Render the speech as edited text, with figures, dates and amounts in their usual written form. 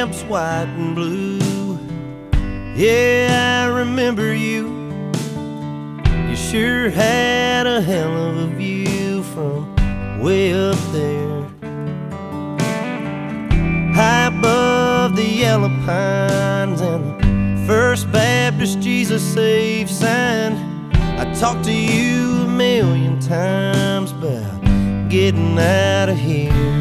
lamps white and blue. Yeah, I remember you. You sure had a hell of a view from way up there, high above the yellow pines and the First Baptist Jesus Save sign. I talked to you a million times about getting out of here.